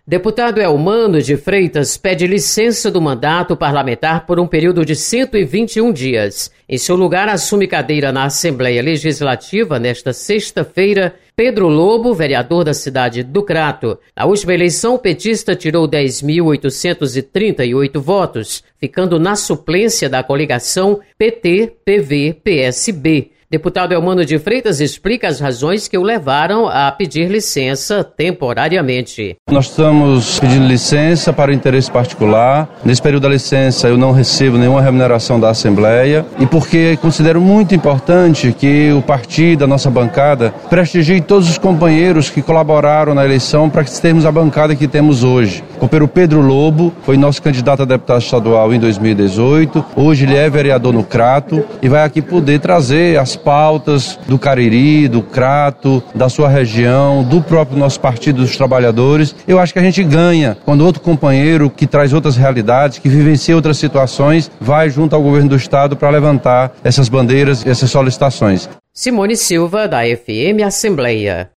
Deputado Elmano de Freitas pede licença do mandato parlamentar por um período de 121 dias. Em seu lugar, assume cadeira na Assembleia Legislativa nesta sexta-feira Pedro Lobo, vereador da cidade do Crato. Na última eleição, o petista tirou 10.838 votos, ficando na suplência da coligação PT-PV-PSB. Deputado Elmano de Freitas explica as razões que o levaram a pedir licença temporariamente. Nós estamos pedindo licença para o interesse particular. Nesse período da licença eu não recebo nenhuma remuneração da Assembleia e porque considero muito importante que o partido, a nossa bancada, prestigie todos os companheiros que colaboraram na eleição para que termos a bancada que temos hoje. O companheiro Pedro Lobo foi nosso candidato a deputado estadual em 2018. Hoje ele é vereador no Crato e vai aqui poder trazer as pautas do Cariri, do Crato, da sua região, do próprio nosso Partido dos Trabalhadores. Eu acho que a gente ganha quando outro companheiro que traz outras realidades, que vivencia outras situações, vai junto ao governo do estado para levantar essas bandeiras e essas solicitações. Simone Silva, da FM Assembleia.